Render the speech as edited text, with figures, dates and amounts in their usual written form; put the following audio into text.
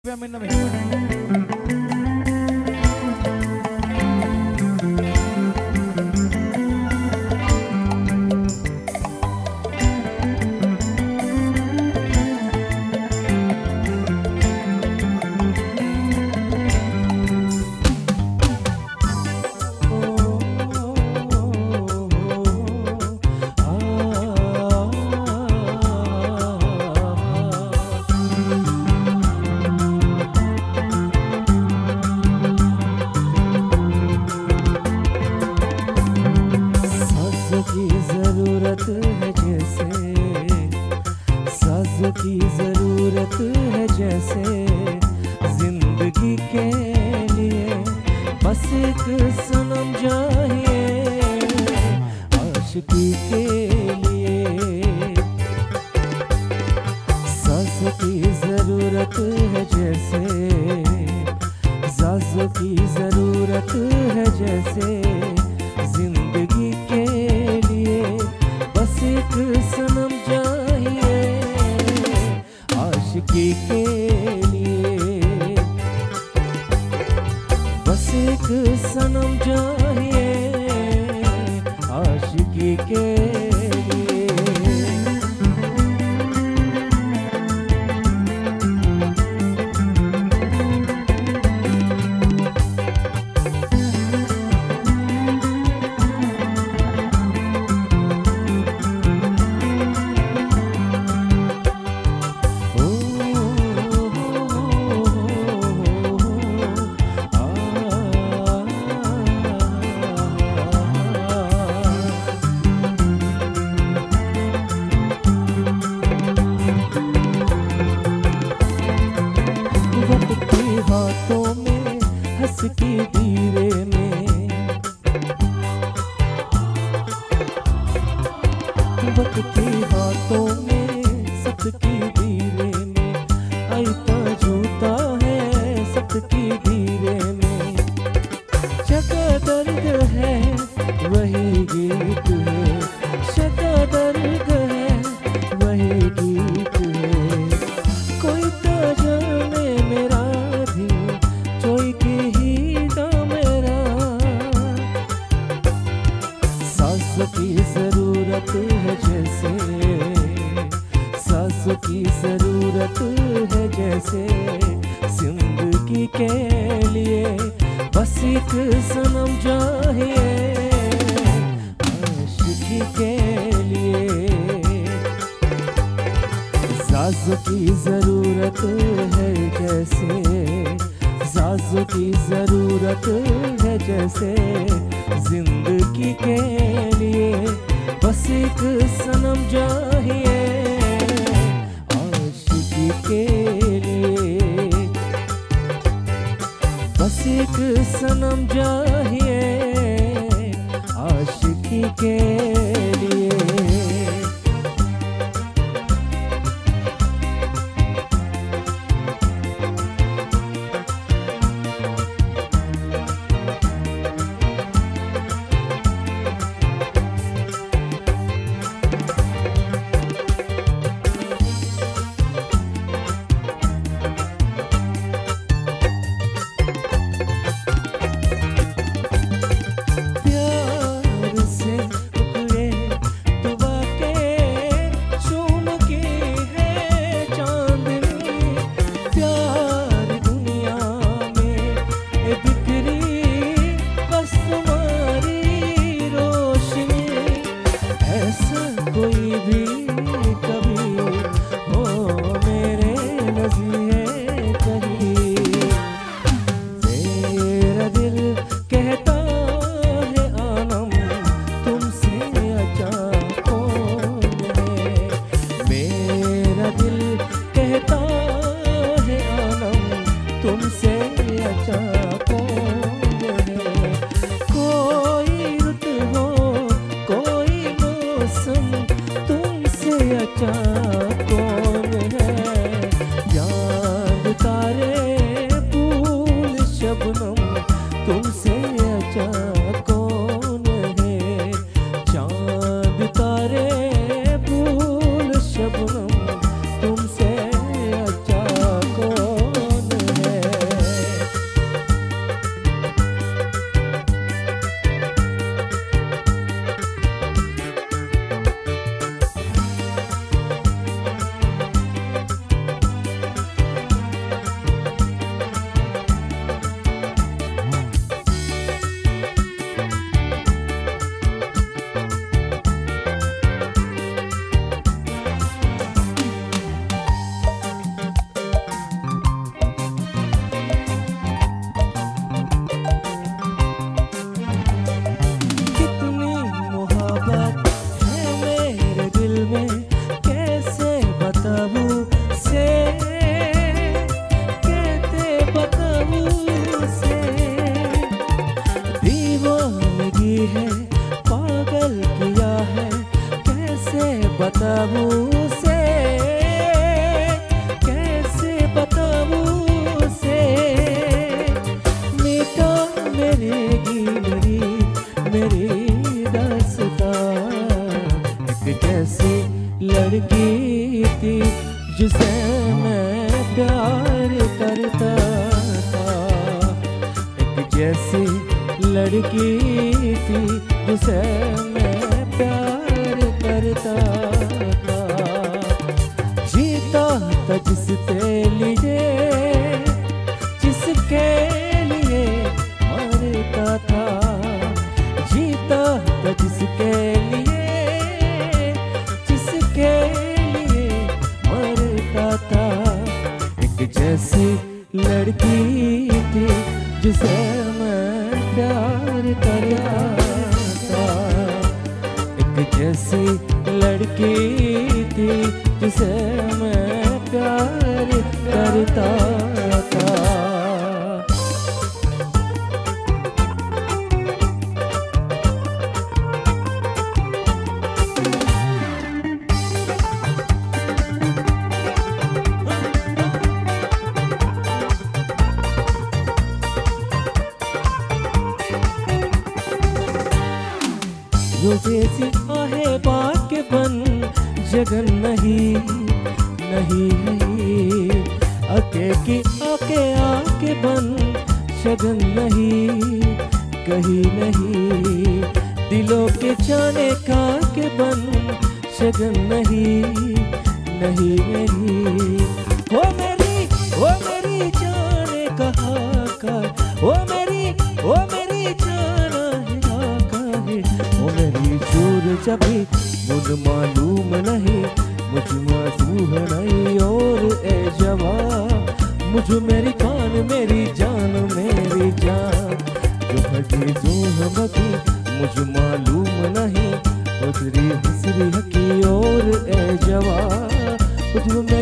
प्यार से उकड़े जैसी लड़की थी जिसे मैं प्यार करता था, जीता था जिसके लिए, जिसके लिए मरता था, जीता था जिसके लिए, जिसके लिए मरता था। एक जैसी लड़की थी जिसे मैं प्यार करता था, एक जैसी लड़की थी जिसे मैं प्यार करता था। जो जैसी आहे बाके बन जगन नहीं, नहीं नहीं, आके की आके आके बन शगन नहीं, कहीं नहीं, दिलों के जाने का के बन शगन नहीं, नहीं नहीं। ओ मेरी जाने कहा का, ओ मेरी जाना है का है, ओ मेरी चूर जभी मुझ मालूम नहीं, मुझ मासूम नहीं और ए जवा, मुझ मेरी कान मेरी जान, जो हजी जो हमकी मुझ मालूम नहीं, उधरी हसरी हकी और ए जवा, मुझ